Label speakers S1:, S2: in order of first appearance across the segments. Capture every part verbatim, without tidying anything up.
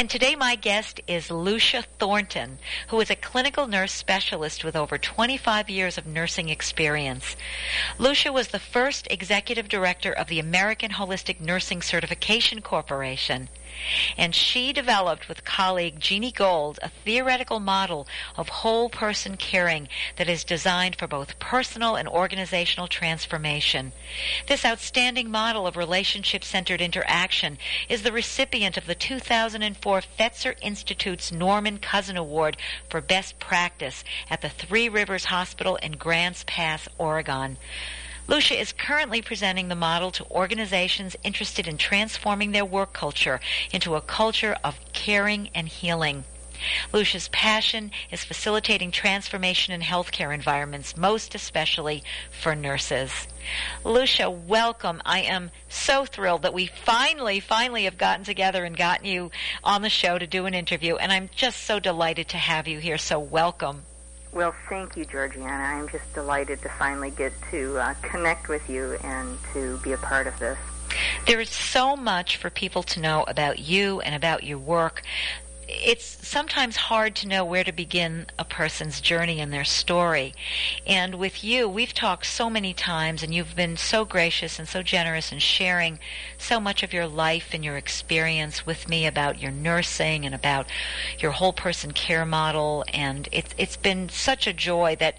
S1: And today my guest is Lucia Thornton, who is a clinical nurse specialist with over twenty-five years of nursing experience. Lucia was the first executive director of the American Holistic Nursing Certification Corporation, and she developed with colleague Jeannie Gold a theoretical model of whole person caring that is designed for both personal and organizational transformation. This outstanding model of relationship-centered interaction is the recipient of the two thousand four Fetzer Institute's Norman Cousin Award for Best Practice at the Three Rivers Hospital in Grants Pass, Oregon. Lucia is currently presenting the model to organizations interested in transforming their work culture into a culture of caring and healing. Lucia's passion is facilitating transformation in healthcare environments, most especially for nurses. Lucia, welcome. I am so thrilled that we finally, finally have gotten together and gotten you on the show to do an interview, and I'm just so delighted to have you here, so welcome.
S2: Well, thank you, Georgiana. I'm just delighted to finally get to uh, connect with you and to be a part of this.
S1: There is so much for people to know about you and about your work. It's sometimes hard to know where to begin a person's journey and their story. And with you, we've talked so many times, and you've been so gracious and so generous in sharing so much of your life and your experience with me about your nursing and about your whole person care model. And it's it's been such a joy that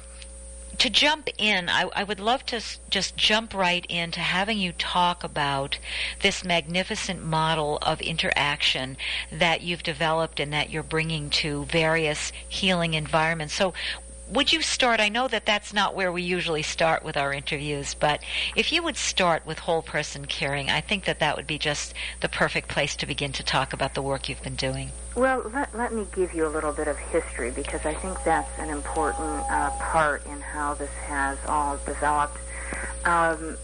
S1: to jump in, I, I would love to s- just jump right into having you talk about this magnificent model of interaction that you've developed and that you're bringing to various healing environments. So would you start, I know that that's not where we usually start with our interviews, but if you would start with whole person caring, I think that that would be just the perfect place to begin to talk about the work you've been doing.
S2: Well, let, let me give you a little bit of history, because I think that's an important uh, part in how this has all developed. Um,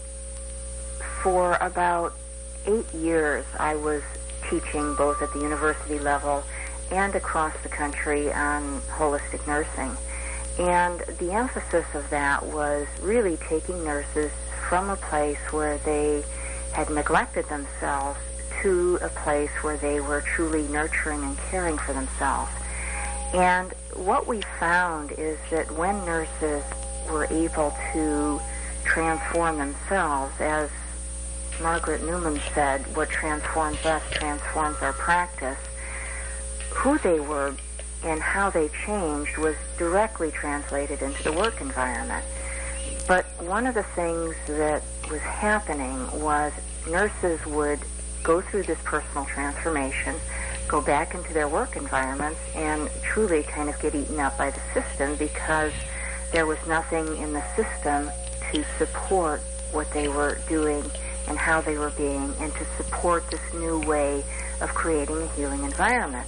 S2: for about eight years, I was teaching both at the university level and across the country on holistic nursing. And the emphasis of that was really taking nurses from a place where they had neglected themselves to a place where they were truly nurturing and caring for themselves. And what we found is that when nurses were able to transform themselves, as Margaret Newman said, what transforms us transforms our practice, who they were and how they changed was directly translated into the work environment. But one of the things that was happening was nurses would go through this personal transformation, go back into their work environments, and truly kind of get eaten up by the system, because there was nothing in the system to support what they were doing and how they were being, and to support this new way of creating a healing environment.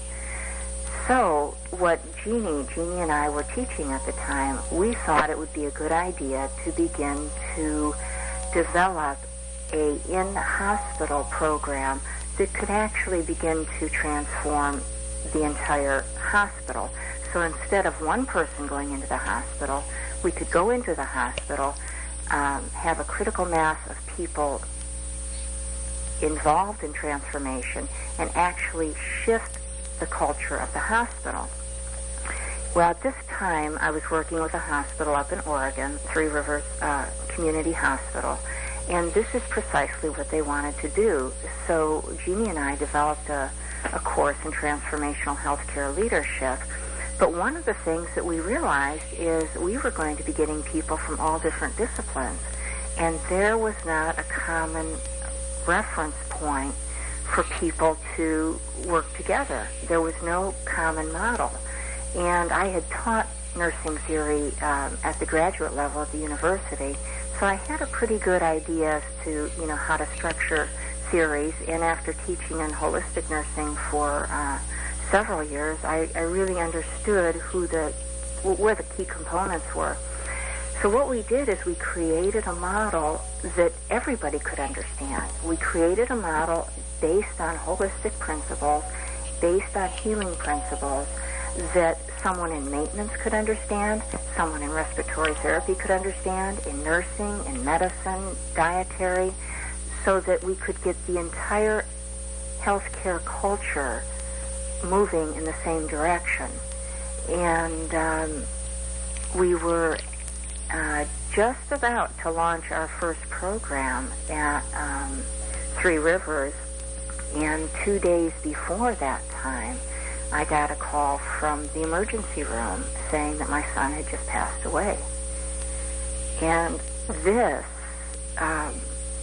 S2: So what Jeannie, Jeannie and I were teaching at the time, we thought it would be a good idea to begin to develop a in-hospital program that could actually begin to transform the entire hospital. So instead of one person going into the hospital, we could go into the hospital, um, have a critical mass of people involved in transformation, and actually shift the culture of the hospital. Well, at this time, I was working with a hospital up in Oregon, Three Rivers uh, Community Hospital, and this is precisely what they wanted to do. So Jeannie and I developed a, a course in transformational healthcare leadership. But one of the things that we realized is we were going to be getting people from all different disciplines, and there was not a common reference point for people to work together. There was no common model. And I had taught nursing theory um, at the graduate level at the university, so I had a pretty good idea as to, you know, how to structure theories. And after teaching in holistic nursing for uh, several years, I, I really understood who the where the key components were. So what we did is we created a model that everybody could understand. We created a model based on holistic principles, based on healing principles, that someone in maintenance could understand, someone in respiratory therapy could understand, in nursing, in medicine, dietary, so that we could get the entire healthcare culture moving in the same direction. And um, we were uh, just about to launch our first program at um, Three Rivers, and two days before that time, I got a call from the emergency room saying that my son had just passed away. And this um,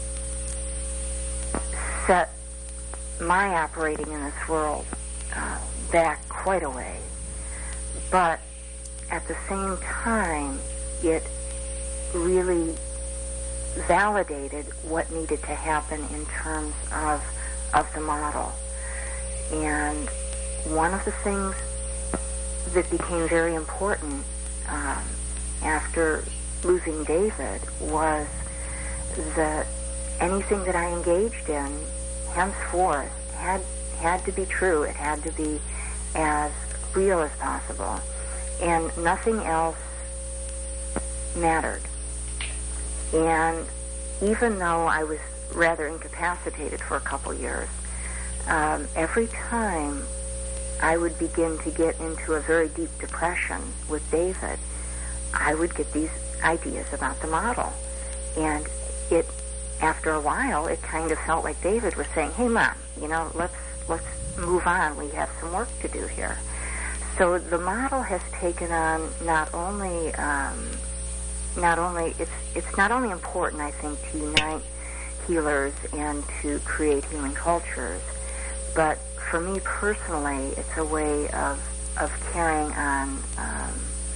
S2: set my operating in this world uh, back quite a way. But at the same time, it really validated what needed to happen in terms of of the model. And one of the things that became very important um, after losing David was that anything that I engaged in henceforth had had to be true. It had to be as real as possible, and nothing else mattered. And even though I was rather incapacitated for a couple years, um, every time I would begin to get into a very deep depression with David, I would get these ideas about the model. And it, after a while, it kind of felt like David was saying, "Hey, Mom, you know, let's let's move on. We have some work to do here." So the model has taken on not only um, not only it's it's not only important, I think, to unite healers and to create healing cultures, but for me personally, it's a way of of carrying on um,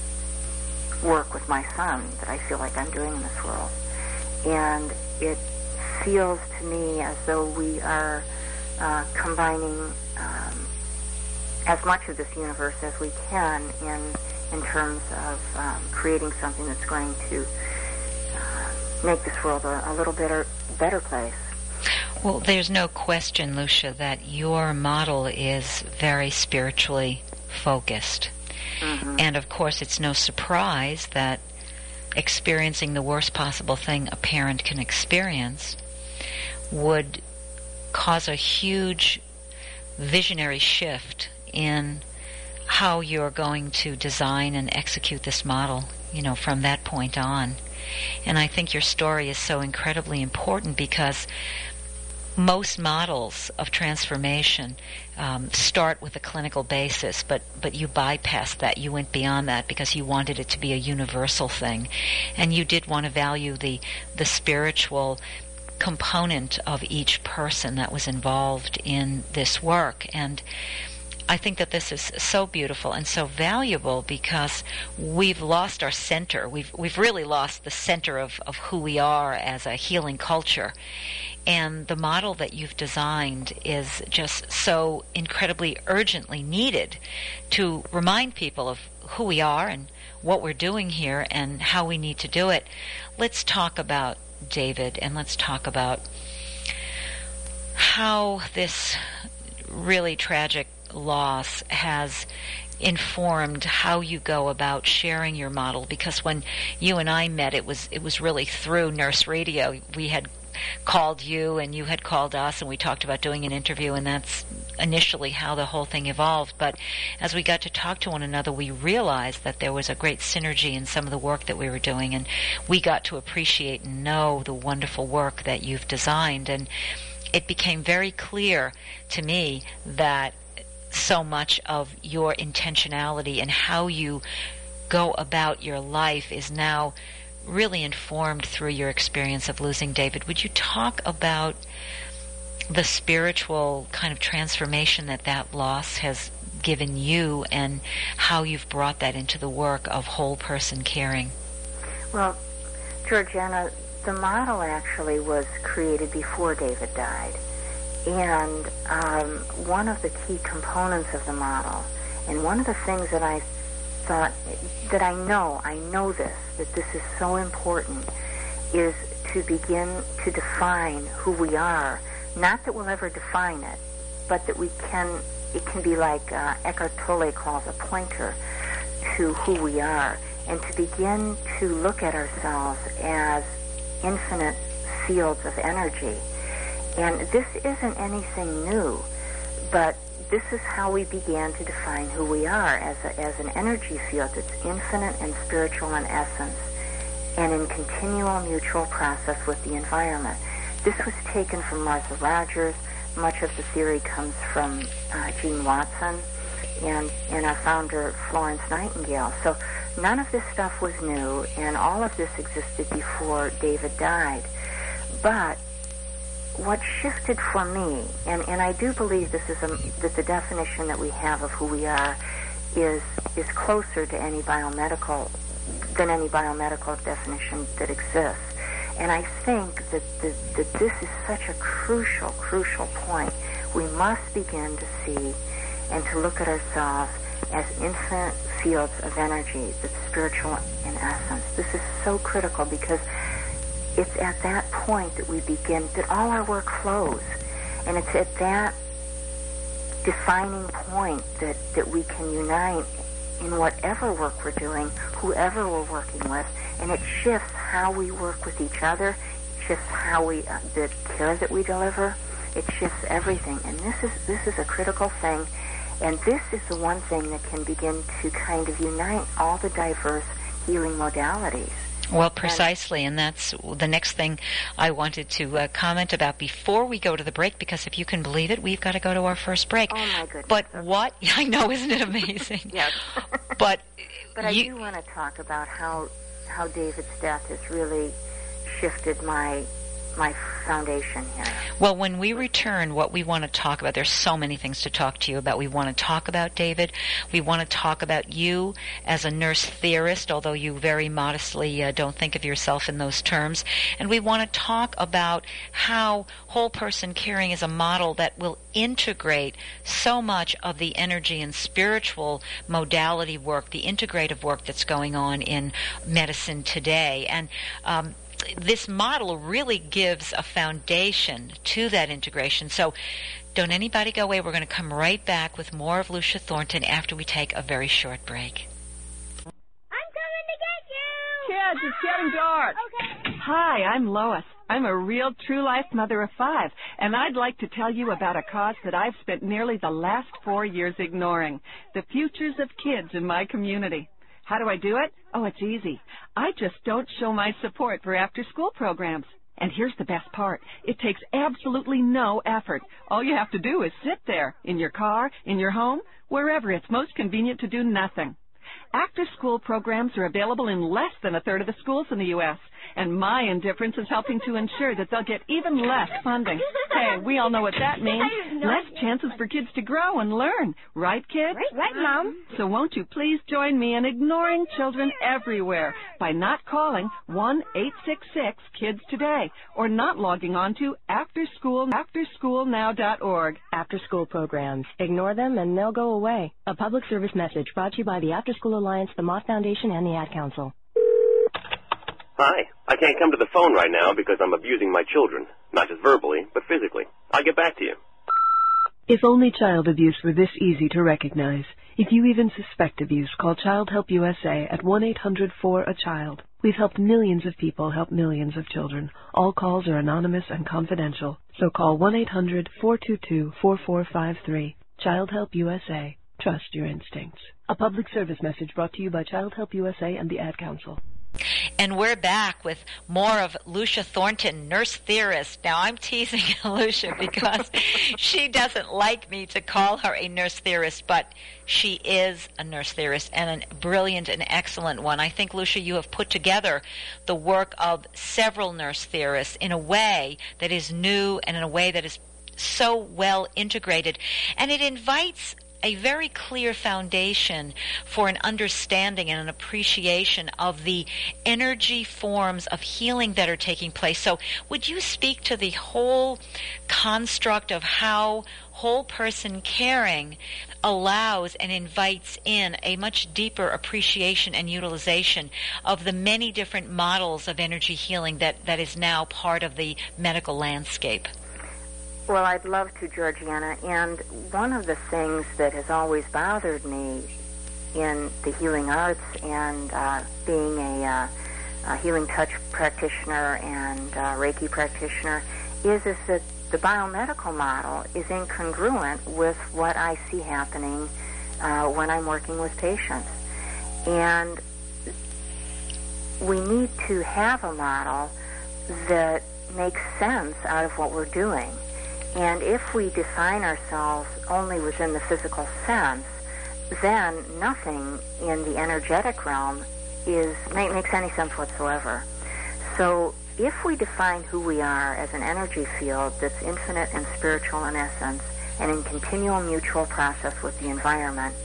S2: work with my son that I feel like I'm doing in this world. And it feels to me as though we are uh, combining um, as much of this universe as we can in in terms of um, creating something that's going to uh, make this world a, a little better better place.
S1: Well, there's no question, Lucia, that your model is very spiritually focused. Mm-hmm. And, of course, it's no surprise that experiencing the worst possible thing a parent can experience would cause a huge visionary shift in how you're going to design and execute this model, you know, from that point on. And I think your story is so incredibly important because most models of transformation um, start with a clinical basis, but, but you bypassed that. You went beyond that because you wanted it to be a universal thing. And you did want to value the, the spiritual component of each person that was involved in this work. And I think that this is so beautiful and so valuable because we've lost our center. We've we've really lost the center of, of who we are as a healing culture. And the model that you've designed is just so incredibly urgently needed to remind people of who we are and what we're doing here and how we need to do it. Let's talk about David, and let's talk about how this really tragic loss has informed how you go about sharing your model. Because when you and I met, it was it was really through Nurse Radio. We had called you and you had called us, and we talked about doing an interview, and that's initially how the whole thing evolved. But as we got to talk to one another, we realized that there was a great synergy in some of the work that we were doing, and we got to appreciate and know the wonderful work that you've designed. And it became very clear to me that so much of your intentionality and how you go about your life is now really informed through your experience of losing David. Would you talk about the spiritual kind of transformation that that loss has given you and how you've brought that into the work of whole person caring?
S2: Well, Georgiana, the model actually was created before David died. And um, one of the key components of the model, and one of the things that I thought, that I know, I know this, that this is so important, is to begin to define who we are. Not that we'll ever define it, but that we can, it can be like uh, Eckhart Tolle calls a pointer to who we are, and to begin to look at ourselves as infinite fields of energy. And this isn't anything new, but this is how we began to define who we are as, a, as an energy field that's infinite and spiritual in essence and in continual mutual process with the environment. This was taken from Martha Rogers. Much of the theory comes from uh, Jean Watson and, and our founder, Florence Nightingale. So none of this stuff was new, and all of this existed before David died. But what shifted for me, and, and I do believe this is a, that the definition that we have of who we are is is closer to any biomedical than any biomedical definition that exists. And I think that, the, that this is such a crucial, crucial point. We must begin to see and to look at ourselves as infinite fields of energy that's spiritual in essence. This is so critical because it's at that point that we begin, that all our work flows. And it's at that defining point that, that we can unite in whatever work we're doing, whoever we're working with, and it shifts how we work with each other, it shifts how we, uh, the care that we deliver, it shifts everything. And this is, this is a critical thing, and this is the one thing that can begin to kind of unite all the diverse healing modalities.
S1: Well, precisely, and that's the next thing I wanted to uh, comment about before we go to the break, because if you can believe it, we've got to go to our first break.
S2: Oh, my goodness.
S1: But what, I know, isn't it amazing?
S2: Yes.
S1: But
S2: but I
S1: you,
S2: do want to talk about how how David's death has really shifted my my foundation here.
S1: Well, when we return, what we want to talk about, there's so many things to talk to you about. We want to talk about David. We want to talk about you as a nurse theorist, although you very modestly uh, don't think of yourself in those terms. And we want to talk about how whole person caring is a model that will integrate so much of the energy and spiritual modality work, the integrative work that's going on in medicine today. And um, this model really gives a foundation to that integration. So don't anybody go away. We're going to come right back with more of Lucia Thornton after we take a very short break.
S3: I'm coming to get you!
S4: Kids, it's getting dark.
S3: Okay.
S4: Hi, I'm Lois. I'm a real true-life mother of five, and I'd like to tell you about a cause that I've spent nearly the last four years ignoring, the futures of kids in my community. How do I do it? Oh, it's easy. I just don't show my support for after-school programs. And here's the best part. It takes absolutely no effort. All you have to do is sit there, in your car, in your home, wherever it's most convenient to do nothing. After-school programs are available in less than a third of the schools in the U S, and my indifference is helping to ensure that they'll get even less funding. Hey, we all know what that means. Less chances for kids to grow and learn. Right, kids?
S3: Right, right, Mom.
S4: So won't you please join me in ignoring children everywhere by not calling one eight six six kids today or not logging on to afterschool, afterschoolnow dot org.
S5: After-school programs. Ignore them and they'll go away. A public service message brought to you by the After School Alliance, the Moth Foundation, and the Ad Council.
S6: Hi. I can't come to the phone right now because I'm abusing my children. Not just verbally, but physically. I'll get back to you.
S7: If only child abuse were this easy to recognize. If you even suspect abuse, call Child Help U S A at one eight hundred four a child. We've helped millions of people help millions of children. All calls are anonymous and confidential. So call one eight hundred four two two four four five three. Child Help U S A. Trust your instincts. A public service message brought to you by Child Help U S A and the Ad Council.
S1: And we're back with more of Lucia Thornton, nurse theorist. Now, I'm teasing Lucia because she doesn't like me to call her a nurse theorist, but she is a nurse theorist and a brilliant and excellent one. I think, Lucia, you have put together the work of several nurse theorists in a way that is new and in a way that is so well integrated. And it invites a very clear foundation for an understanding and an appreciation of the energy forms of healing that are taking place. So would you speak to the whole construct of how whole person caring allows and invites in a much deeper appreciation and utilization of the many different models of energy healing that, that is now part of the medical landscape?
S2: Well, I'd love to, Georgiana. And one of the things that has always bothered me in the healing arts and uh, being a, uh, a healing touch practitioner and uh, Reiki practitioner is, is that the biomedical model is incongruent with what I see happening uh, when I'm working with patients. And we need to have a model that makes sense out of what we're doing. And if we define ourselves only within the physical sense, then nothing in the energetic realm is make, makes any sense whatsoever. So if we define who we are as an energy field that's infinite and spiritual in essence and in continual mutual process with the environment,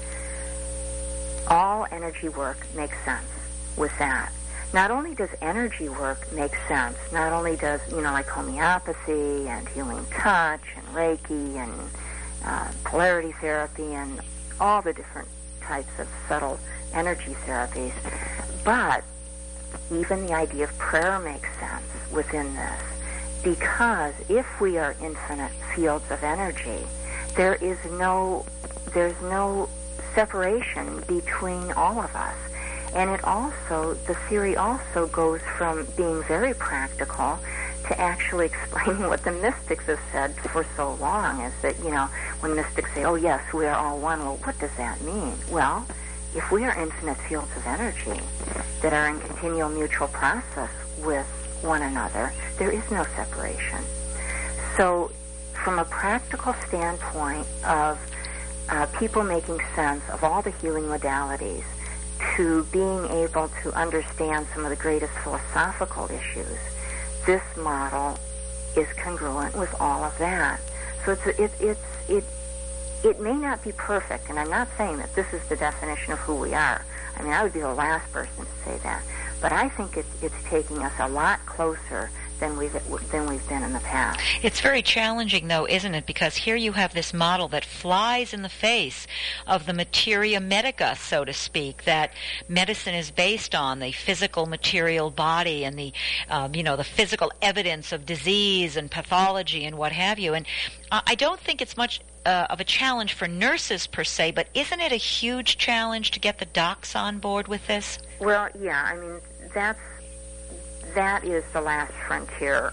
S2: all energy work makes sense with that. Not only does energy work make sense, not only does, you know, like homeopathy and healing touch and Reiki and uh, polarity therapy and all the different types of subtle energy therapies, but even the idea of prayer makes sense within this, because if we are infinite fields of energy, there is no, there's no separation between all of us. And it also, the theory also goes from being very practical to actually explaining what the mystics have said for so long, is that, you know, when mystics say, oh yes, we are all one, well, what does that mean? Well, if we are infinite fields of energy that are in continual mutual process with one another, there is no separation. So from a practical standpoint of uh, people making sense of all the healing modalities, to being able to understand some of the greatest philosophical issues, this model is congruent with all of that. So it's it it's it it may not be perfect, and I'm not saying that this is the definition of who we are. I mean, I would be the last person to say that, but I think it's it's taking us a lot closer than we've than we've been in the past.
S1: It's very challenging, though, isn't it? Because here you have this model that flies in the face of the materia medica, so to speak, that medicine is based on, the physical material body and the, um, you know, the physical evidence of disease and pathology and what have you. And I don't think it's much uh, of a challenge for nurses per se, but isn't it a huge challenge to get the docs on board with this?
S2: Well, yeah, I mean, that's That is the last frontier.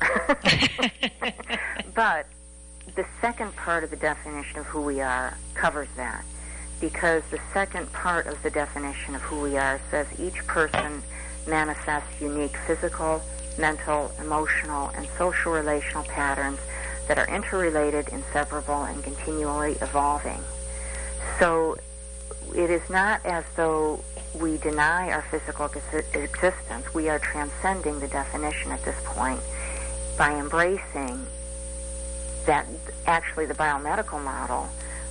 S2: But the second part of the definition of who we are covers that, because the second part of the definition of who we are says each person manifests unique physical, mental, emotional, and social relational patterns that are interrelated, inseparable, and continually evolving. So it is not as though we deny our physical existence. We are transcending the definition at this point by embracing that, actually the biomedical model,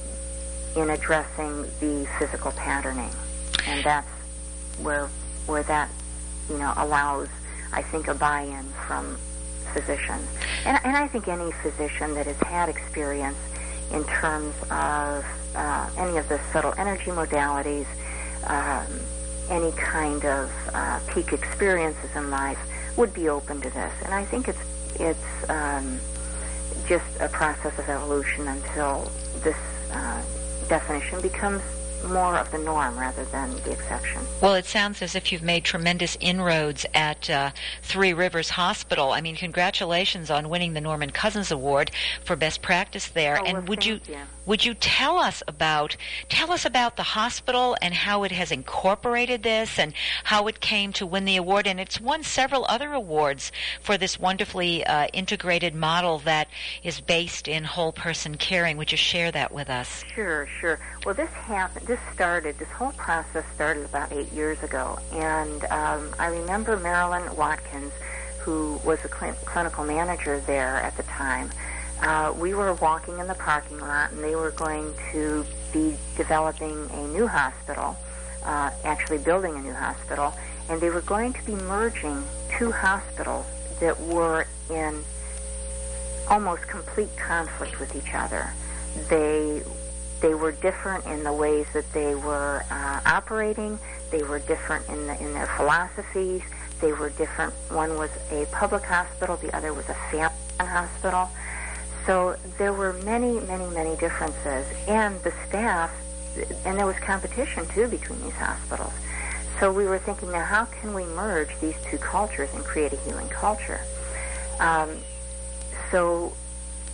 S2: in addressing the physical patterning. And that's where where that, you know, allows, I think, a buy-in from physicians. And, and I think any physician that has had experience in terms of uh, any of the subtle energy modalities, um, any kind of uh, peak experiences in life, would be open to this. And I think it's it's um, just a process of evolution until this uh, definition becomes more of the norm rather than the exception.
S1: Well, it sounds as if you've made tremendous inroads at uh, Three Rivers Hospital. I mean, congratulations on winning the Norman Cousins Award for best practice there.
S2: Oh,
S1: and
S2: well,
S1: would you,
S2: you
S1: would you tell us about tell us about the hospital and how it has incorporated this and how it came to win the award? And it's won several other awards for this wonderfully uh, integrated model that is based in whole person caring. Would you share that with us?
S2: Sure, sure. Well, this happened. This started. This whole process started about eight years ago, and um, I remember Marilyn Watkins, who was a cl- clinical manager there at the time. Uh, we were walking in the parking lot, and they were going to be developing a new hospital, uh, actually building a new hospital, and they were going to be merging two hospitals that were in almost complete conflict with each other. They They were different in the ways that they were uh, operating. They were different in, the, in their philosophies. They were different. One was a public hospital. The other was a family hospital. So there were many, many, many differences. And the staff, and there was competition, too, between these hospitals. So we were thinking, now, how can we merge these two cultures and create a healing culture? Um, so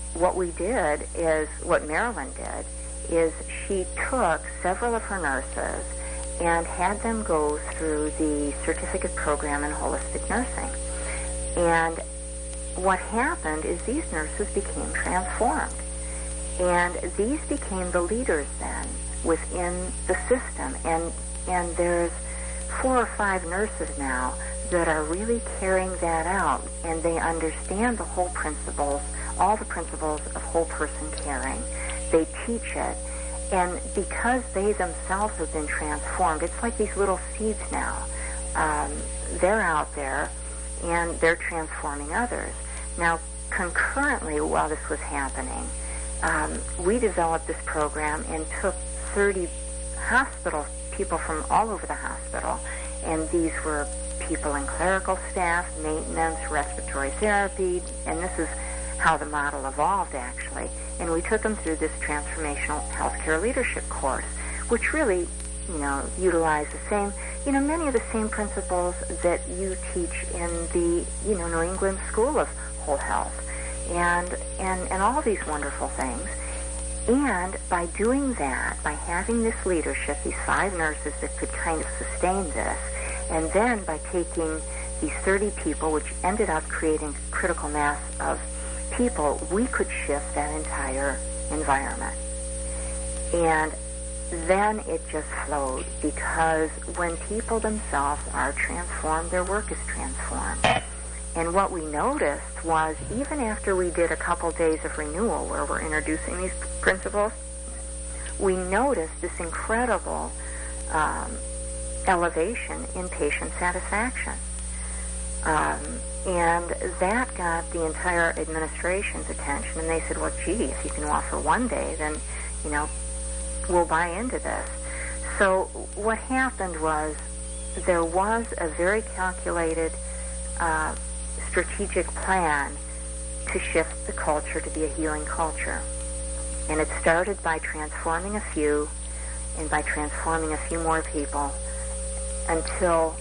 S2: what we did is, what Marilyn did, is she took several of her nurses and had them go through the certificate program in holistic nursing. And what happened is these nurses became transformed. And these became the leaders then within the system. And, and there's four or five nurses now that are really carrying that out, and they understand the whole principles, all the principles of whole person caring. They teach it, and because they themselves have been transformed, it's like these little seeds now. Um, they're out there, and they're transforming others. Now, concurrently, while this was happening, um, we developed this program and took thirty hospital people from all over the hospital, and these were people in clerical staff, maintenance, respiratory therapy, and this is how the model evolved, actually. And we took them through this transformational healthcare leadership course, which really, you know, utilized the same, you know, many of the same principles that you teach in the, you know, New England School of Whole Health, and and and all these wonderful things. And by doing that, by having this leadership, these five nurses that could kind of sustain this, and then by taking these thirty people, which ended up creating critical mass of people, we could shift that entire environment. And then it just flowed, because when people themselves are transformed, their work is transformed. And what we noticed was, even after we did a couple days of renewal where we're introducing these principles, we noticed this incredible um, elevation in patient satisfaction. Um, and that got the entire administration's attention, and they said, well, gee, if you can offer one day, then, you know, we'll buy into this. So what happened was, there was a very calculated uh, strategic plan to shift the culture to be a healing culture. And it started by transforming a few, and by transforming a few more people, until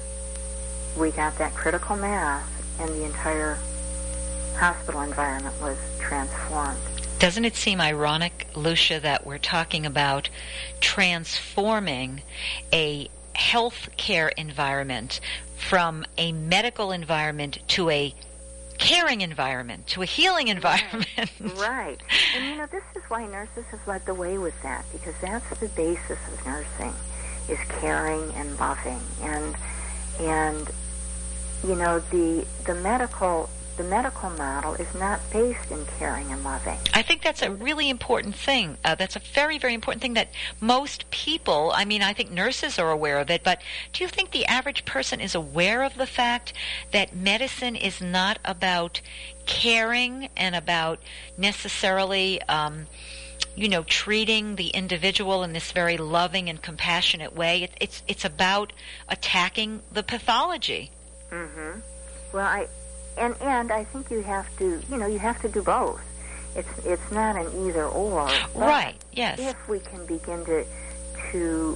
S2: we got that critical mass and the entire hospital environment was transformed.
S1: Doesn't it seem ironic, Lucia, that we're talking about transforming a healthcare environment from a medical environment to a caring environment, to a healing environment?
S2: Right. Right. And, you know, this is why nurses have led the way with that, because that's the basis of nursing, is caring and loving. And, and you know, the the medical the medical model is not based in caring and loving.
S1: I think that's a really important thing. Uh, that's a very, very important thing that most people, I mean, I think nurses are aware of it, but do you think the average person is aware of the fact that medicine is not about caring and about necessarily, um, you know, treating the individual in this very loving and compassionate way? It, it's, it's about attacking the pathology.
S2: Mm-hmm. Well, I... And and I think you have to, you know, you have to do both. It's it's not an either or.
S1: Right. Yes.
S2: If we can begin to to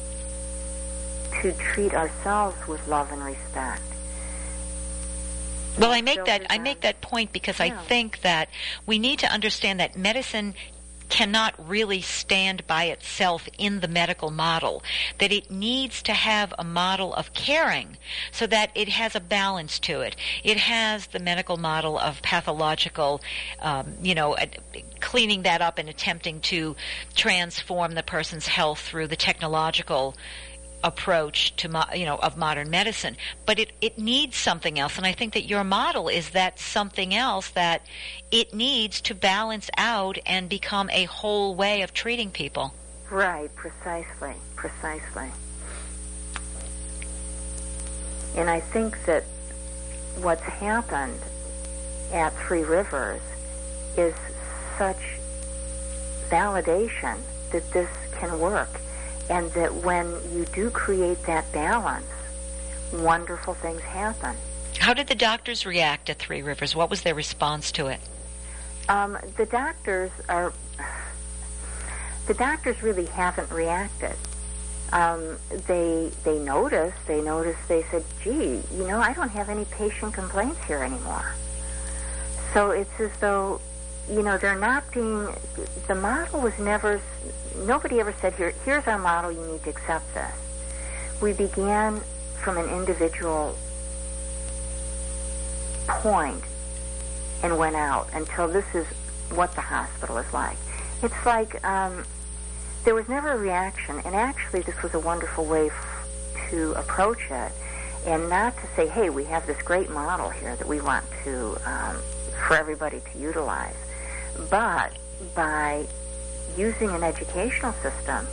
S2: to treat ourselves with love and respect.
S1: Well, I make that I make that point because
S2: yeah.
S1: I think that we need to understand that medicine cannot really stand by itself in the medical model, that it needs to have a model of caring so that it has a balance to it. It has the medical model of pathological, um, you know, uh, cleaning that up and attempting to transform the person's health through the technological approach to, mo- you know, of modern medicine. But it, it needs something else, and I think that your model is that something else, that it needs to balance out and become a whole way of treating people.
S2: Right, precisely, precisely. And I think that what's happened at Three Rivers is such validation that this can work. And that when you do create that balance, wonderful things happen.
S1: How did the doctors react at Three Rivers? What was their response to it?
S2: Um, the doctors are... The doctors really haven't reacted. Um, they they noticed, they noticed, they said, gee, you know, I don't have any patient complaints here anymore. So it's as though you know, they're not being, the model was never, nobody ever said, Here, here's our model, you need to accept this. We began from an individual point and went out until this is what the hospital is like. It's like um, there was never a reaction, and actually this was a wonderful way f- to approach it, and not to say, hey, we have this great model here that we want to, um, for everybody to utilize, but by using an educational system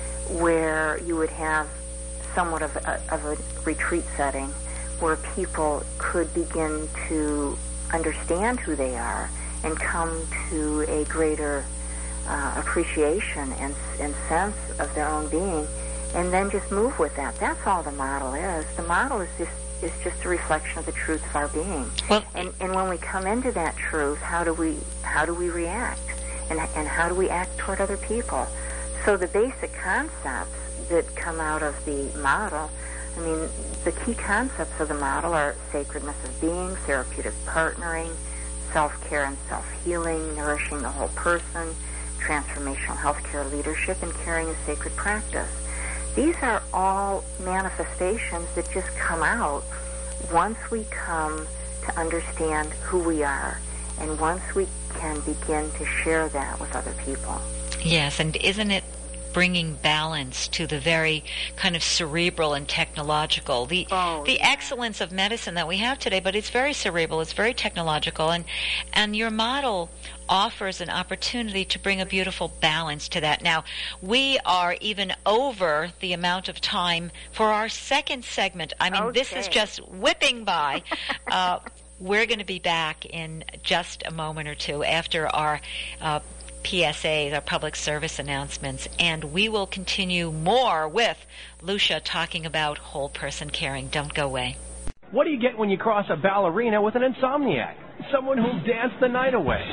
S2: where you would have somewhat of a, of a retreat setting where people could begin to understand who they are and come to a greater uh, appreciation and, and sense of their own being, and then just move with that. That's all the model is. The model is just is just a reflection of the truth of our being. Well, and and when we come into that truth, how do we how do we react, and and how do we act toward other people? So the basic concepts that come out of the model, I mean, the key concepts of the model are sacredness of being, therapeutic partnering, self-care and self-healing, nourishing the whole person, transformational healthcare leadership, and caring a sacred practice. These are all manifestations that just come out once we come to understand who we are, and once we can begin to share that with other people.
S1: Yes, and isn't it bringing balance to the very kind of cerebral and technological, the
S2: oh,
S1: the
S2: yeah.
S1: excellence of medicine that we have today, but it's very cerebral, it's very technological, and and your model offers an opportunity to bring a beautiful balance to that. Now, we are even over the amount of time for our second segment. I mean,
S2: okay.
S1: This is just whipping by. uh, we're going to be back in just a moment or two after our uh, P S As, our public service announcements, and we will continue more with Lucia talking about whole person caring. Don't go away.
S8: What do you get when you cross a ballerina with an insomniac? Someone who'll dance the night away.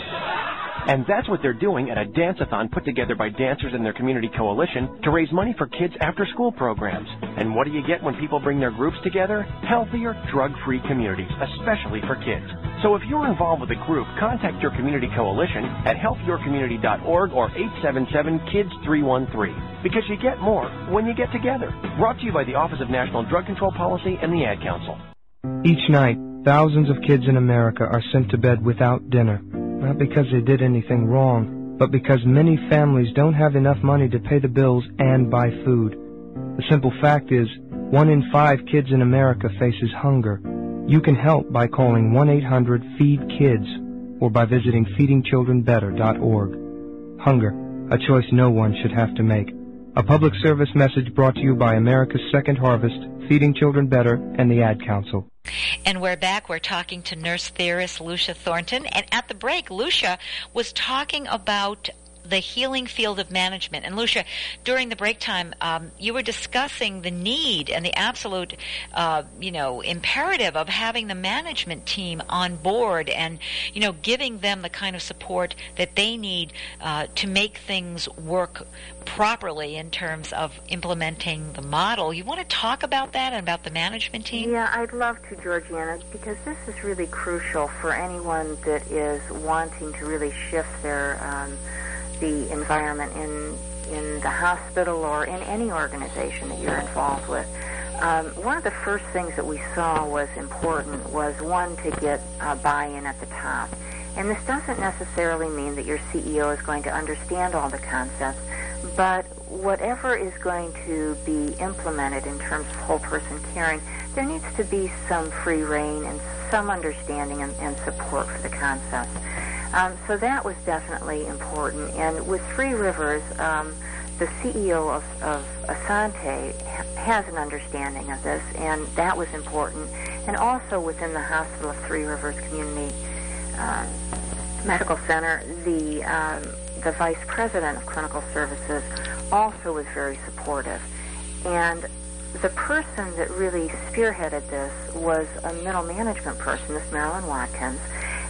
S8: And that's what they're doing at a dance-a-thon put together by dancers and their community coalition to raise money for kids' after-school programs. And what do you get when people bring their groups together? Healthier, drug-free communities, especially for kids. So if you're involved with a group, contact your community coalition at health your community dot org or eight seven seven, kids three one three. Because you get more when you get together. Brought to you by the Office of National Drug Control Policy and the Ad Council.
S9: Each night, thousands of kids in America are sent to bed without dinner. Not because they did anything wrong, but because many families don't have enough money to pay the bills and buy food. The simple fact is, one in five kids in America faces hunger. You can help by calling one eight hundred feed kids or by visiting feeding children better dot org. Hunger, a choice no one should have to make. A public service message brought to you by America's Second Harvest, Feeding Children Better, and the Ad Council.
S1: And we're back. We're talking to nurse theorist Lucia Thornton. And at the break, Lucia was talking about the healing field of management. And Lucia, during the break time, um, you were discussing the need and the absolute, uh, you know, imperative of having the management team on board and, you know, giving them the kind of support that they need uh, to make things work properly in terms of implementing the model. You want to talk about that and about the management team?
S2: Yeah, I'd love to, Georgiana, because this is really crucial for anyone that is wanting to really shift their um, the environment in in the hospital or in any organization that you're involved with. Um, one of the first things that we saw was important was, one, to get uh, buy-in at the top. And this doesn't necessarily mean that your C E O is going to understand all the concepts, but whatever is going to be implemented in terms of whole person caring, there needs to be some free rein and some understanding and, and support for the concepts. Um, so that was definitely important. And with Three Rivers, um, the C E O of, of Asante ha- has an understanding of this, and that was important. And also within the hospital of Three Rivers Community uh, Medical Center, the um, the vice president of clinical services also was very supportive. And the person that really spearheaded this was a middle management person, this Marilyn Watkins.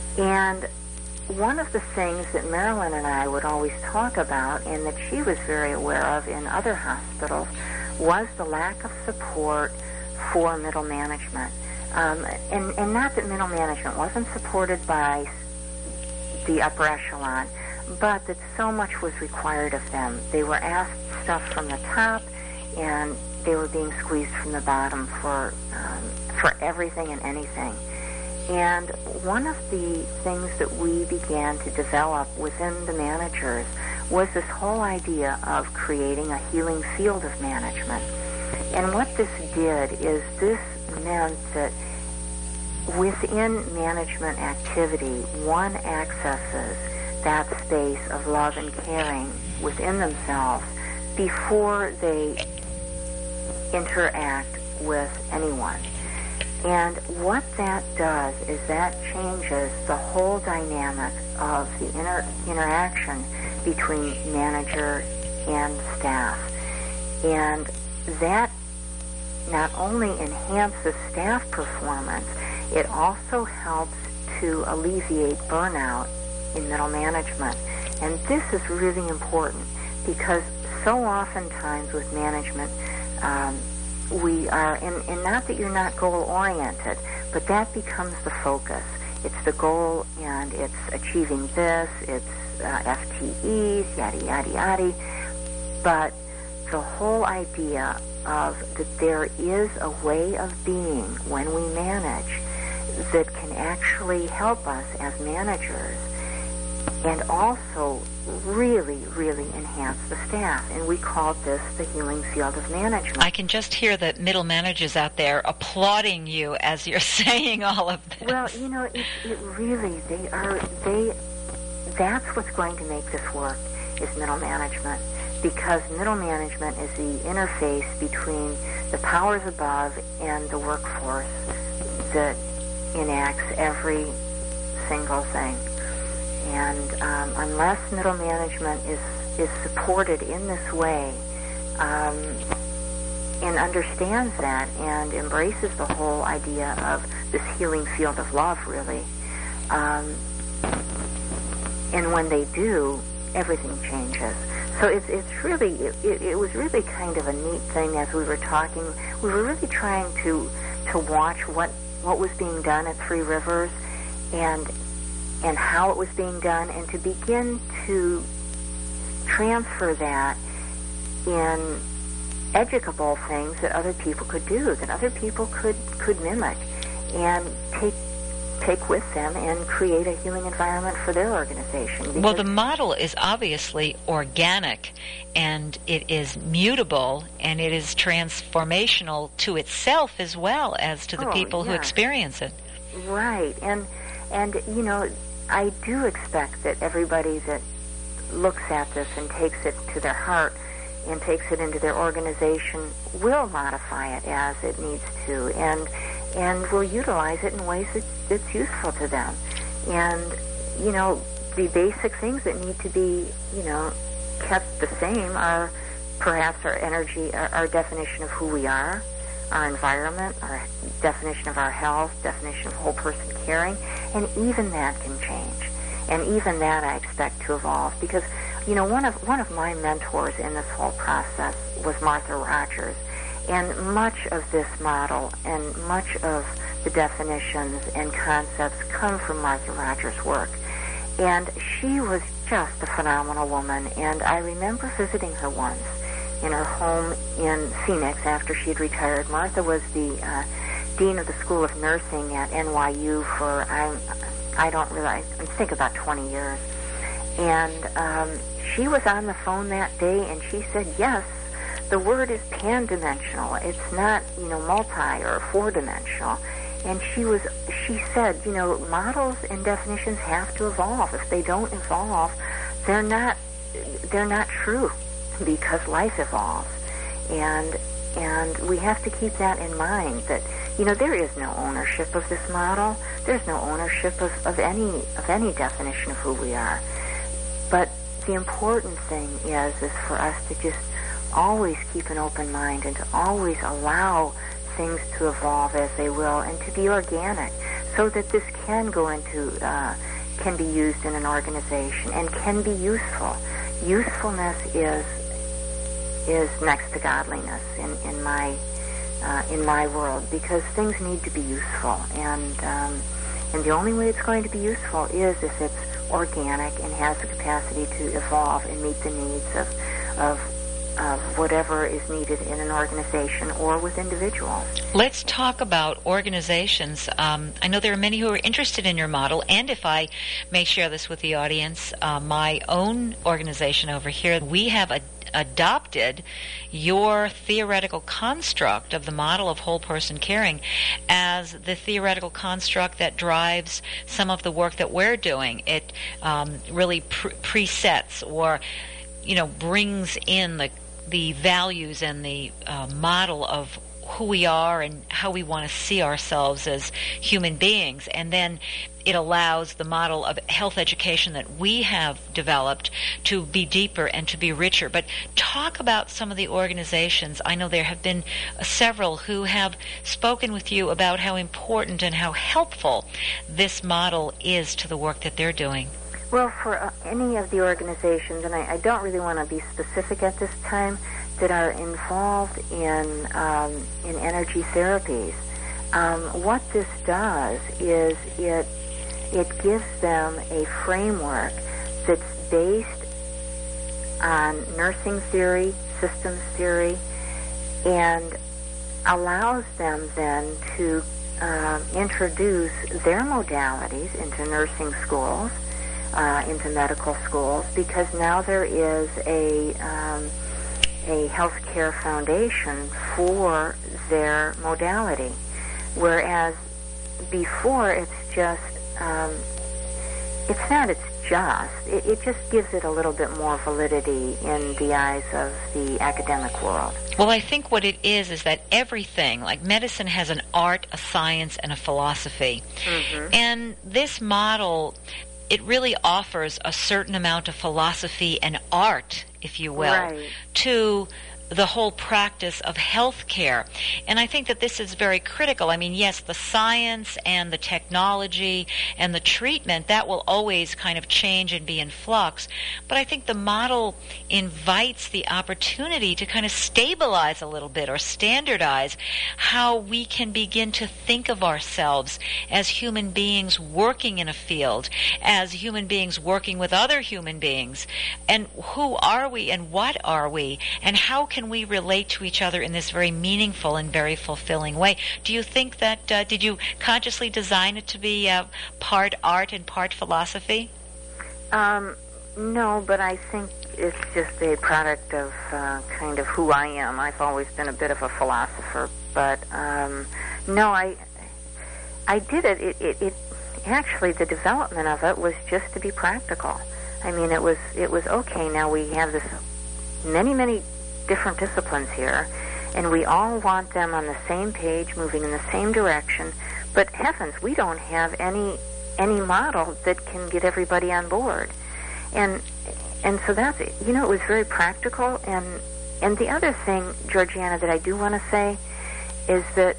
S2: And one of the things that Marilyn and I would always talk about, and that she was very aware of in other hospitals, was the lack of support for middle management. Um, and, and not that middle management wasn't supported by the upper echelon, but that so much was required of them. They were asked stuff from the top, and they were being squeezed from the bottom for um, for everything and anything. And one of the things that we began to develop within the managers was this whole idea of creating a healing field of management. And what this did is this meant that within management activity, one accesses that space of love and caring within themselves before they interact with anyone. And what that does is that changes the whole dynamic of the inter- interaction between manager and staff. And that not only enhances staff performance, it also helps to alleviate burnout in middle management. And this is really important because so oftentimes with management, um, we are, and, and not that you're not goal-oriented, but that becomes the focus. It's the goal, and it's achieving this, it's uh, F T Es, yada, yada, yada. But the whole idea of that there is a way of being when we manage that can actually help us as managers and also really, really enhance the staff. And we called this the healing field of management.
S1: I can just hear the middle managers out there applauding you as you're saying all of this.
S2: Well, you know, it, it really, they are, they, that's what's going to make this work, is middle management. Because middle management is the interface between the powers above and the workforce that enacts every single thing. And um, unless middle management is, is supported in this way um, and understands that and embraces the whole idea of this healing field of love, really, um, and when they do, everything changes. So it's it's really it, it was really kind of a neat thing as we were talking. We were really trying to to watch what what was being done at Three Rivers and and how it was being done, and to begin to transfer that in educable things that other people could do, that other people could could mimic and take take with them and create a healing environment for their organization.
S1: Well, the model is obviously organic, and it is mutable, and it is transformational to itself as well as to the
S2: oh,
S1: people
S2: yeah.
S1: who experience it.
S2: Right. And, and you know, I do expect that everybody that looks at this and takes it to their heart and takes it into their organization will modify it as it needs to, and and will utilize it in ways that, that's useful to them. And, you know, the basic things that need to be, you know, kept the same are perhaps our energy, our, our definition of who we are, our environment, our definition of our health, definition of whole person caring, and even that can change. And even that I expect to evolve because, you know, one of one of my mentors in this whole process was Martha Rogers. And much of this model and much of the definitions and concepts come from Martha Rogers' work. And she was just a phenomenal woman. And I remember visiting her once in her home in Phoenix after she had retired. Martha was the uh, dean of the School of Nursing at N Y U for, I, I don't really, I think about twenty years. And um, she was on the phone that day, and she said, yes, the word is pan-dimensional. It's not, you know, multi or four-dimensional. And she was, she said, you know, models and definitions have to evolve. If they don't evolve, they're not, they're not true because life evolves. And, and we have to keep that in mind that, you know, there is no ownership of this model. There's no ownership of, of any, of any definition of who we are. But the important thing is, is for us to just always keep an open mind and to always allow things to evolve as they will and to be organic so that this can go into, uh, can be used in an organization and can be useful. Usefulness is is next to godliness in, in my uh, in my world because things need to be useful, and um, and the only way it's going to be useful is if it's organic and has the capacity to evolve and meet the needs of, of, of whatever is needed in an organization or with individuals.
S1: Let's talk about organizations. Um, I know there are many who are interested in your model, and if I may share this with the audience, uh, my own organization over here, we have a adopted your theoretical construct of the model of whole person caring as the theoretical construct that drives some of the work that we're doing. It um, really pre- presets or, you know, brings in the the values and the uh, model of who we are and how we want to see ourselves as human beings. And then it allows the model of health education that we have developed to be deeper and to be richer. But talk about some of the organizations. I know there have been uh, several who have spoken with you about how important and how helpful this model is to the work that they're doing.
S2: Well, for uh, any of the organizations, and I, I don't really want to be specific at this time, that are involved in um, in energy therapies, um, what this does is it it gives them a framework that's based on nursing theory, systems theory, and allows them then to uh, introduce their modalities into nursing schools, uh, into medical schools, because now there is a um, a healthcare foundation for their modality, whereas before it's just, um, it's not, it's just, it, it just gives it a little bit more validity in the eyes of the academic world.
S1: Well, I think what it is is that everything, like medicine has an art, a science, and a philosophy. Mm-hmm. And this model, it really offers a certain amount of philosophy and art, if you will,
S2: right,
S1: to the whole practice of health care. And I think that this is very critical. I mean, yes, the science and the technology and the treatment, that will always kind of change and be in flux. But I think the model invites the opportunity to kind of stabilize a little bit or standardize how we can begin to think of ourselves as human beings working in a field, as human beings working with other human beings. And who are we and what are we? And how can Can we relate to each other in this very meaningful and very fulfilling way? Do you think that, uh, did you consciously design it to be uh, part art and part philosophy?
S2: Um, no, but I think it's just a product of uh, kind of who I am. I've always been a bit of a philosopher, but um, no, I I did it. It, it. it actually, the development of it was just to be practical. I mean, it was it was okay. Now we have this many, many different disciplines here, and we all want them on the same page, moving in the same direction. But heavens, we don't have any any model that can get everybody on board. And and so that's, you know, it was very practical. And and the other thing, Georgiana, that I do want to say is that,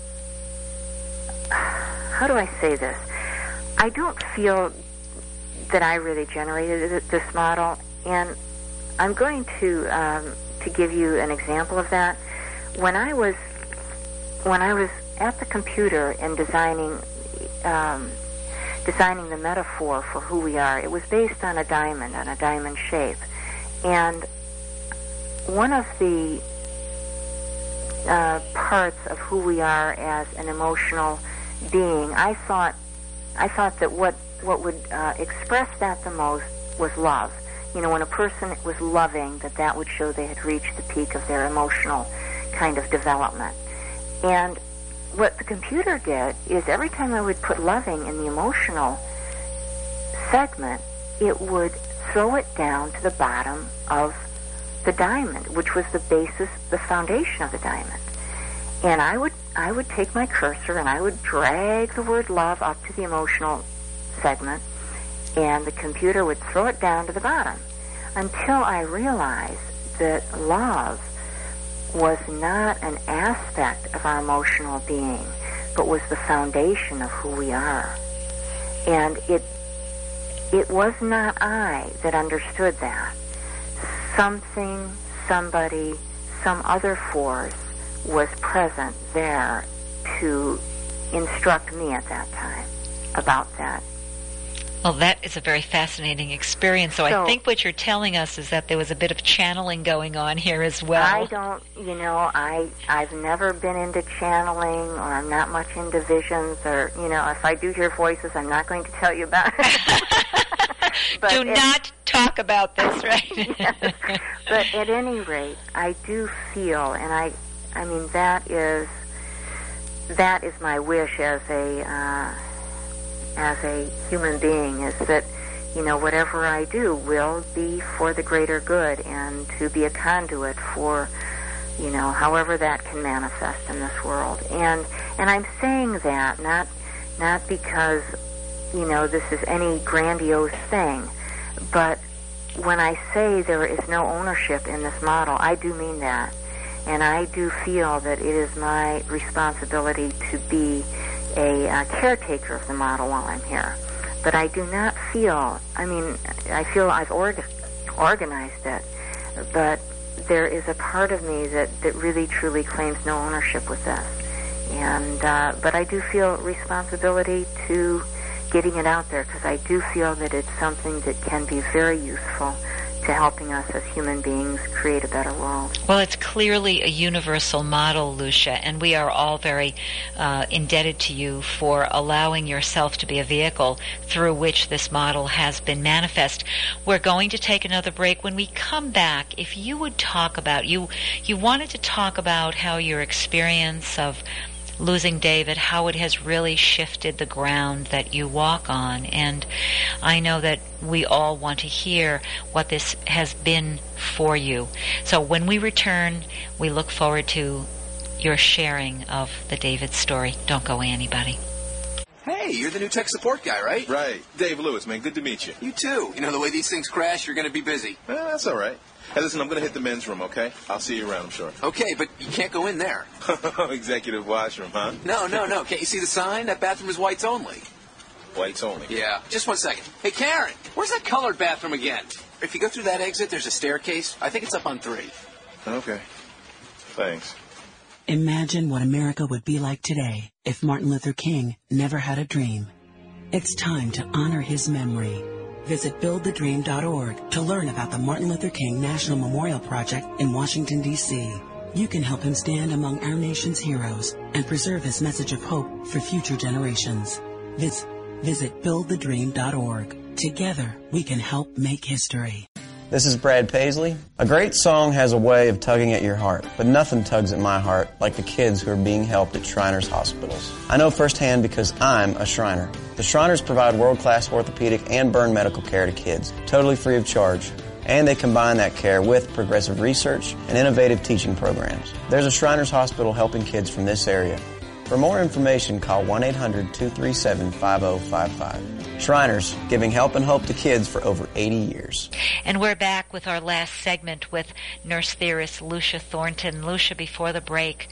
S2: how do I say this? I don't feel that I really generated this model, and I'm going to um, to give you an example of that. When I was when I was at the computer and designing um, designing the metaphor for who we are, it was based on a diamond, on a diamond shape. And one of the uh, parts of who we are as an emotional being, I thought I thought that what what would uh, express that the most was love. You know, when a person was loving, that that would show they had reached the peak of their emotional kind of development. And what the computer did is every time I would put loving in the emotional segment, it would throw it down to the bottom of the diamond, which was the basis, the foundation of the diamond. And I would I would take my cursor and I would drag the word love up to the emotional segment, and the computer would throw it down to the bottom, until I realized that love was not an aspect of our emotional being, but was the foundation of who we are. And it it was not I that understood that. Something, somebody, some other force was present there to instruct me at that time about that
S1: Well, that is a very fascinating experience. So,
S2: So-
S1: I think what you're telling us is that there was a bit of channeling going on here as well.
S2: I don't, you know, I, I've never been into channeling, or I'm not much into visions, or, you know, if I do hear voices, I'm not going to tell you about it. But
S1: Do
S2: it-
S1: not talk about this, right?
S2: Yes. But at any rate, I do feel, and I, I mean, that is, that is my wish as a, uh, as a human being, is that, you know, whatever I do will be for the greater good, and to be a conduit for, you know, however that can manifest in this world. And and I'm saying that not not because, you know, this is any grandiose thing, but when I say there is no ownership in this model, I do mean that. And I do feel that it is my responsibility to be a uh, caretaker of the model while I'm here. But I do not feel, I mean, I feel I've org- organized it, but there is a part of me that, that really truly claims no ownership with this. And, uh, but I do feel responsibility to getting it out there, because I do feel that it's something that can be very useful to helping us as human beings create a better world.
S1: Well, it's clearly a universal model, Lucia, and we are all very uh, indebted to you for allowing yourself to be a vehicle through which this model has been manifest. We're going to take another break. When we come back, if you would talk about, you, you wanted to talk about how your experience of losing David, how it has really shifted the ground that you walk on. And I know that we all want to hear what this has been for you. So when we return, we look forward to your sharing of the David story. Don't go away, anybody.
S10: Hey, you're the new tech support guy, right?
S11: Right. Dave Lewis, man. Good to meet you.
S10: You too. You know, the way these things crash, you're going to be busy.
S11: Well, that's all right. Hey, listen, I'm going to hit the men's room, okay? I'll see you around, I'm sure.
S10: Okay, but you can't go in there.
S11: Executive washroom, huh?
S10: No, no, no. Can't you see the sign? That bathroom is whites only.
S11: Whites only?
S10: Yeah. Just one second. Hey, Karen, where's that colored bathroom again? If you go through that exit, there's a staircase. I think it's up on three.
S11: Okay. Thanks.
S12: Imagine what America would be like today if Martin Luther King never had a dream. It's time to honor his memory. Visit build the dream dot org to learn about the Martin Luther King National Memorial Project in Washington, D C You can help him stand among our nation's heroes and preserve his message of hope for future generations. Visit, visit build the dream dot org. Together, we can help make history.
S13: This is Brad Paisley. A great song has a way of tugging at your heart, but nothing tugs at my heart like the kids who are being helped at Shriners Hospitals. I know firsthand because I'm a Shriner. The Shriners provide world-class orthopedic and burn medical care to kids, totally free of charge. And they combine that care with progressive research and innovative teaching programs. There's a Shriners Hospital helping kids from this area. For more information, call one eight hundred two three seven five zero five five. Shriners, giving help and hope to kids for over eighty years.
S1: And we're back with our last segment with nurse theorist Lucia Thornton. Lucia, before the break,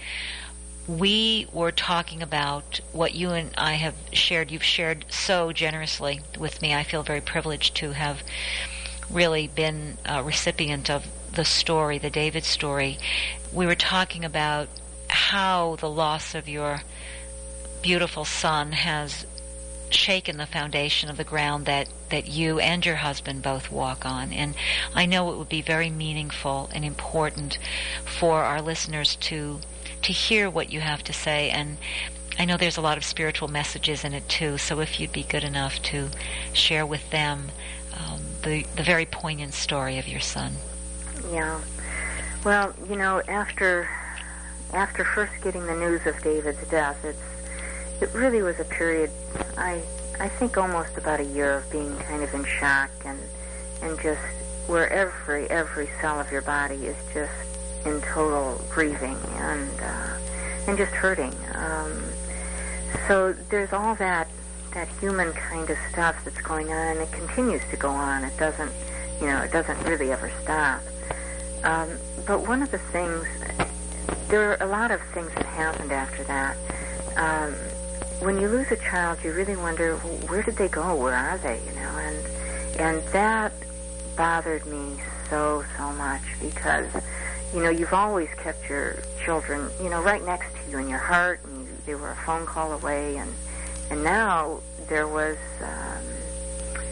S1: we were talking about what you and I have shared. You've shared so generously with me. I feel very privileged to have really been a recipient of the story, the David story. We were talking about how the loss of your beautiful son has shaken the foundation of the ground that, that you and your husband both walk on. And I know it would be very meaningful and important for our listeners to to hear what you have to say. And I know there's a lot of spiritual messages in it too, so if you'd be good enough to share with them um, the, the very poignant story of your son.
S2: Yeah. Well, you know, after after first getting the news of David's death, it's it really was a period, I I think almost about a year of being kind of in shock and and just where every every cell of your body is just in total grieving and uh, and just hurting. Um, so there's all that that human kind of stuff that's going on, and it continues to go on. It doesn't, you know, it doesn't really ever stop. Um, but one of the things, there are a lot of things that happened after that. Um, when you lose a child, you really wonder, well, where did they go? Where are they? You know, and and that bothered me so so much because, you know, you've always kept your children, you know, right next to you in your heart, and you, they were a phone call away, and and now there was um,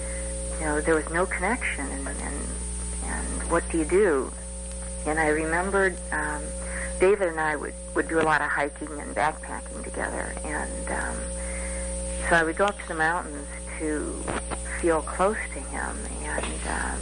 S2: you know, there was no connection, and, and, and what do you do? And I remembered um, David and I would, would do a lot of hiking and backpacking together, and um, so I would go up to the mountains to feel close to him. And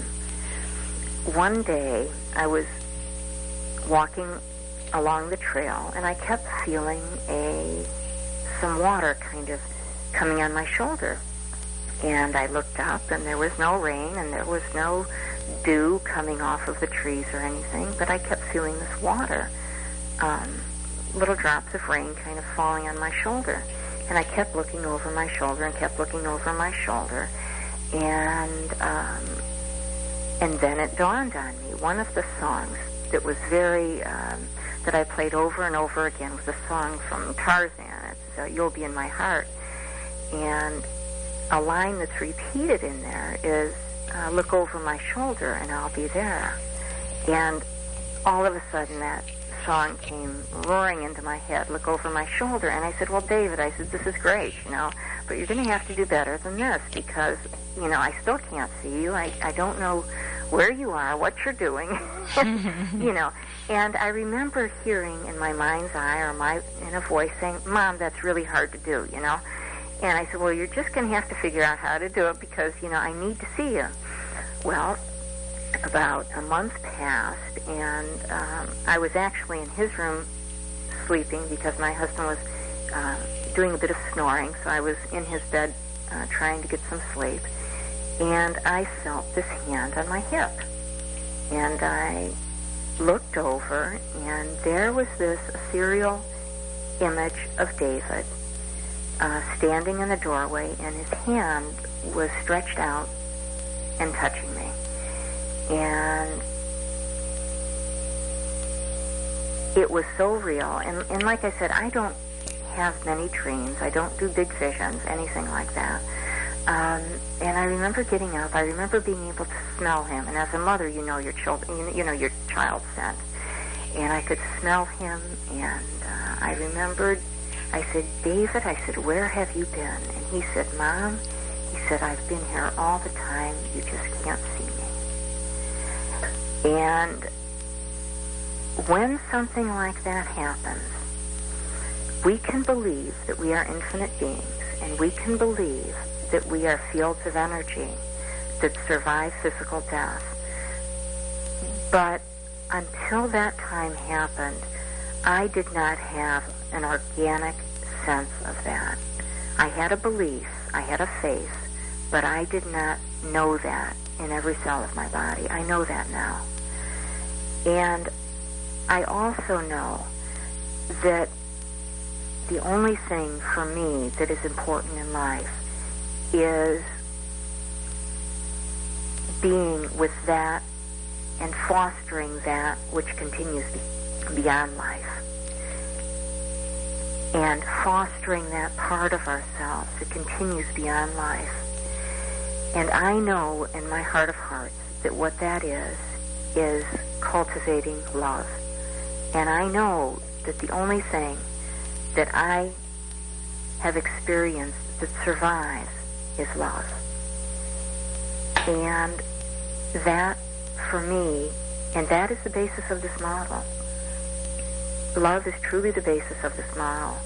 S2: um, one day I was walking along the trail, and I kept feeling a some water kind of coming on my shoulder. And I looked up, and there was no rain, and there was no dew coming off of the trees or anything, but I kept feeling this water, um, little drops of rain kind of falling on my shoulder. And I kept looking over my shoulder and kept looking over my shoulder. And um, and then it dawned on me. One of the songs that was very, um, that I played over and over again was a song from Tarzan. It's uh, You'll Be in My Heart. And a line that's repeated in there is, uh, look over my shoulder and I'll be there. And all of a sudden that song came roaring into my head, look over my shoulder. And I said, well, David, I said, this is great, you know, but you're going to have to do better than this because, you know, I still can't see you. I, I don't know where you are, what you're doing, you know. And I remember hearing in my mind's eye or my in a voice saying, Mom, that's really hard to do, you know. And I said, well, you're just going to have to figure out how to do it because, you know, I need to see you. Well, about a month passed, and um, I was actually in his room sleeping because my husband was uh, doing a bit of snoring, so I was in his bed uh, trying to get some sleep. And I felt this hand on my hip. And I looked over, and there was this ethereal image of David uh, standing in the doorway, and his hand was stretched out and touching me. And it was so real. And, and like I said, I don't have many dreams. I don't do big visions, anything like that. Um, and I remember getting up. I remember being able to smell him. And as a mother, you know your children, you know your child's scent. And I could smell him. And uh, I remembered. I said, David, I said, where have you been? And he said, Mom, he said, I've been here all the time. You just can't see me. And when something like that happens, we can believe that we are infinite beings, and we can believe that we are fields of energy that survive physical death. But until that time happened, I did not have an organic sense of that. I had a belief, I had a faith, but I did not know that in every cell of my body. I know that now. And I also know that the only thing for me that is important in life is being with that and fostering that which continues beyond life. And fostering that part of ourselves that continues beyond life. And I know in my heart of hearts that what that is, is cultivating love. And I know that the only thing that I have experienced that survives is love. And that, for me, and that is the basis of this model. Love is truly the basis of this model.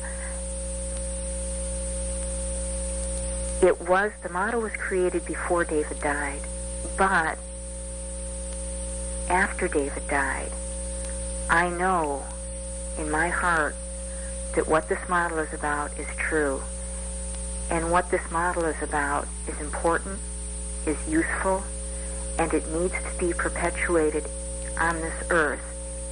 S2: It was, the model was created before David died, but after David died, I know in my heart that what this model is about is true. And what this model is about is important, is useful, and it needs to be perpetuated on this earth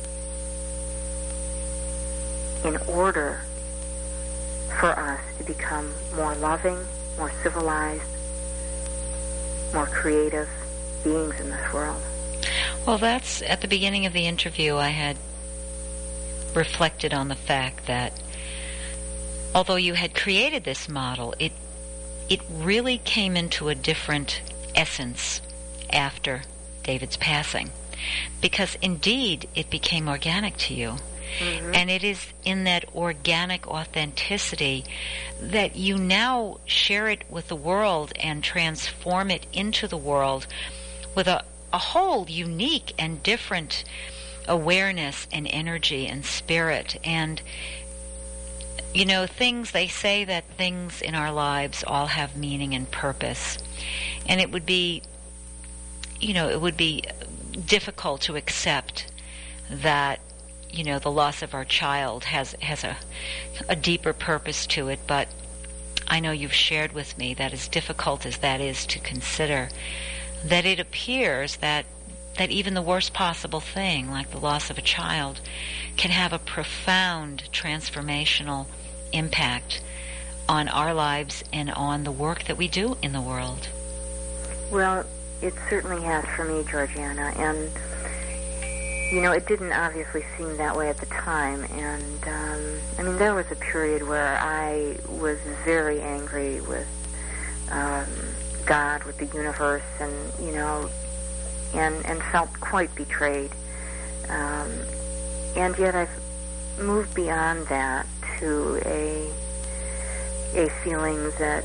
S2: in order for us to become more loving, more civilized, more creative beings in this world.
S1: Well, that's, at the beginning of the interview, I had reflected on the fact that although you had created this model, it it really came into a different essence after David's passing. Because indeed, it became organic to you. Mm-hmm. And it is in that organic authenticity that you now share it with the world and transform it into the world with a, a whole unique and different awareness and energy and spirit. And you know, things, they say that things in our lives all have meaning and purpose. And it would be, you know, it would be difficult to accept that, you know, the loss of our child has, has a, a deeper purpose to it. But I know you've shared with me that as difficult as that is to consider, that it appears that that even the worst possible thing, like the loss of a child, can have a profound transformational impact on our lives and on the work that we do in the world.
S2: Well, it certainly has for me, Georgiana, and, you know, it didn't obviously seem that way at the time, and, um, I mean, there was a period where I was very angry with um, God, with the universe, and, you know, and, and felt quite betrayed. Um, and yet I've moved beyond that to a a feeling that,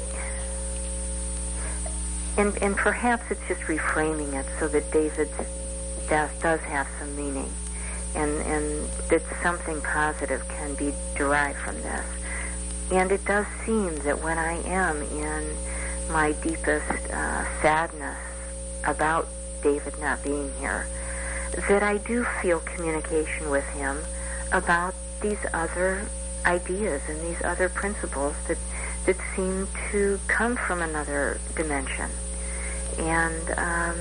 S2: and, and perhaps it's just reframing it so that David's death does have some meaning, and, and that something positive can be derived from this. And it does seem that when I am in my deepest uh, sadness about David not being here, that I do feel communication with him about these other ideas and these other principles that that seem to come from another dimension. And um,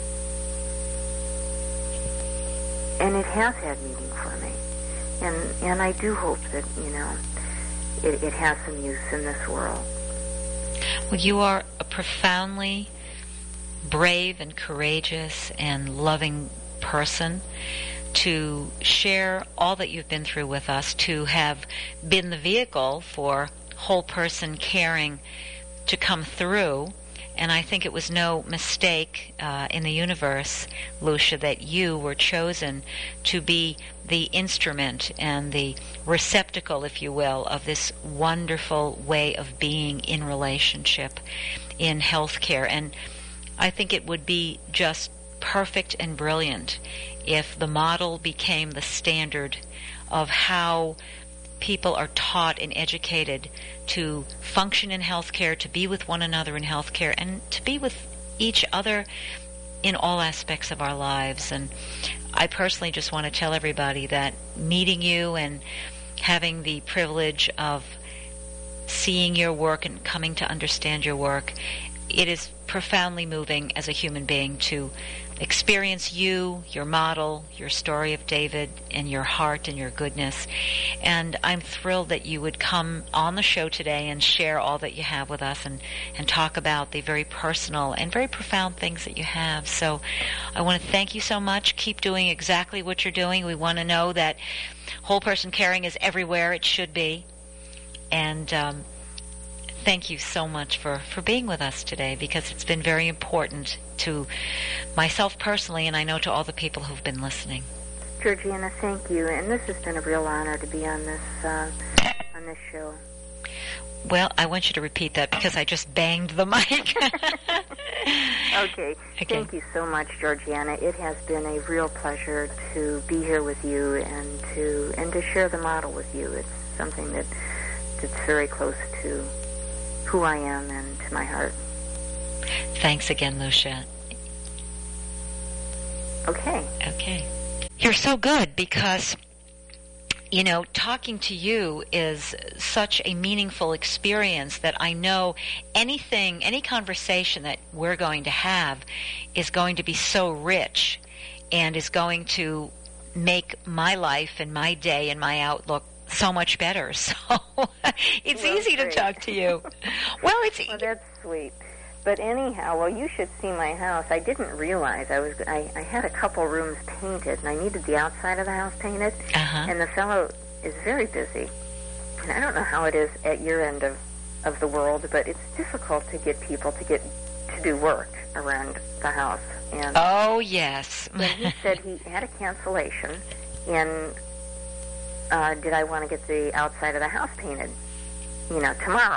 S2: and it has had meaning for me. And and I do hope that, you know, it, it has some use in this world.
S1: Well, you are a profoundly brave and courageous and loving person to share all that you've been through with us, to have been the vehicle for whole person caring to come through. And I think it was no mistake uh, in the universe, Lucia, that you were chosen to be the instrument and the receptacle, if you will, of this wonderful way of being in relationship in healthcare. And I think it would be just perfect and brilliant if the model became the standard of how people are taught and educated to function in healthcare, to be with one another in healthcare, and to be with each other in all aspects of our lives. And I personally just want to tell everybody that meeting you and having the privilege of seeing your work and coming to understand your work, it is profoundly moving as a human being to experience you, your model, your story of David, and your heart and your goodness. And I'm thrilled that you would come on the show today and share all that you have with us and, and talk about the very personal and very profound things that you have. So I want to thank you so much. Keep doing exactly what you're doing. We want to know that whole person caring is everywhere it should be. And um, thank you so much for, for being with us today, because it's been very important to myself personally, and I know to all the people who've been listening.
S2: Georgiana, thank you, and this has been a real honor to be on this uh, on this show.
S1: Well, I want you to repeat that because I just banged the mic.
S2: okay. okay. Thank you so much, Georgiana. It has been a real pleasure to be here with you and to and to share the model with you. It's something that that's very close to who I am and to my heart.
S1: Thanks again, Lucia.
S2: Okay.
S1: Okay. You're so good because, you know, talking to you is such a meaningful experience that I know anything, any conversation that we're going to have is going to be so rich and is going to make my life and my day and my outlook so much better. So it's
S2: well,
S1: easy
S2: great.
S1: to talk to you. Well, it's
S2: well, that's sweet. But anyhow, well, you should see my house. I didn't realize I was. I, I had a couple rooms painted, and I needed the outside of the house painted.
S1: Uh-huh.
S2: And the fellow is very busy. And I don't know how it is at your end of, of the world, but it's difficult to get people to get to do work around the house. And
S1: oh, yes.
S2: then he said he had a cancellation, and uh, did I want to get the outside of the house painted, you know, tomorrow?